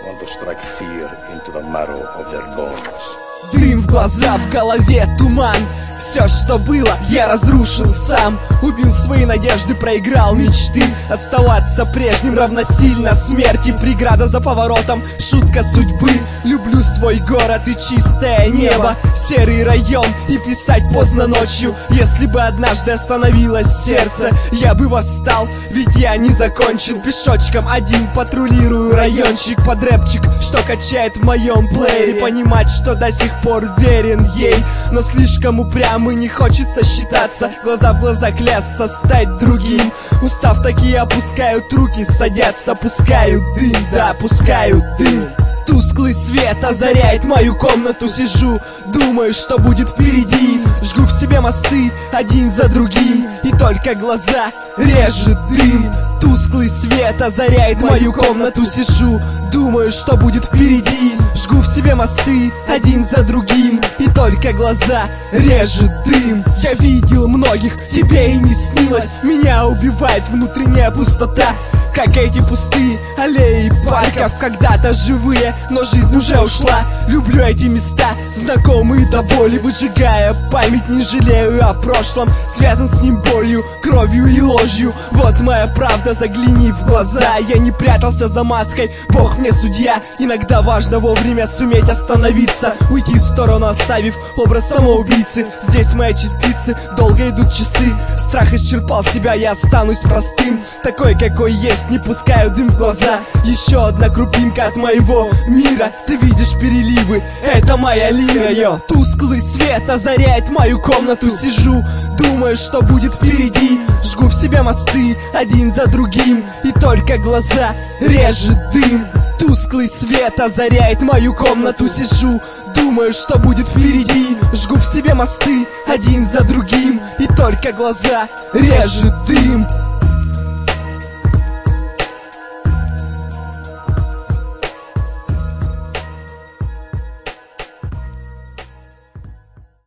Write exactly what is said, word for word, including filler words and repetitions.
want to strike fear into the marrow of their bones. Дым в глаза, в голове туман. Все, что было, я разрушил сам. Убил свои надежды, проиграл мечты. Оставаться прежним равносильно смерти. Преграда за поворотом, шутка судьбы. Люблю свой город и чистое небо, серый район и писать поздно ночью. Если бы однажды остановилось сердце, я бы восстал, ведь я не закончен. Пешочком один патрулирую райончик под рэпчик, что качает в моем плеере. Понимать, что до сих пор верен ей, но слишком упрям и не хочется считаться. Глаза в глаза клясться, стать другим. Устав, такие опускают руки, садятся, пускают дым, да, пускают дым. Тусклый свет озаряет мою комнату. Сижу, думаю, что будет впереди. Жгу в себе мосты один за другим, и только глаза режет дым. Тусклый свет озаряет мою комнату. Сижу, думаю, что будет впереди. Жгу в себе мосты один за другим, и только глаза режет дым. Я видел многих, тебе и не снилось. Меня убивает внутренняя пустота, как эти пустые аллеи парков, когда-то живые, но жизнь уже ушла. Люблю эти места, знакомые до боли, выжигая память, не жалею о прошлом. Связан с ним болью, кровью и ложью. Вот моя правда, загляни в глаза. Я не прятался за маской, Бог мне судья. Иногда важно вовремя суметь остановиться, уйти в сторону, оставив образ самоубийцы. Здесь мои частицы, долго идут часы. Страх исчерпал себя, я останусь простым, такой, какой есть, не пускаю дым в глаза. Еще одна крупинка от моего мира. Ты видишь переливы, это моя лира, йо. Тусклый свет озаряет мою комнату. Сижу, думаю, что будет впереди. Жгу в себе мосты один за другим, и только глаза режет дым. Тусклый свет озаряет мою комнату. Сижу, думаю, что будет впереди. Жгу в себе мосты один за другим, и только глаза режет дым.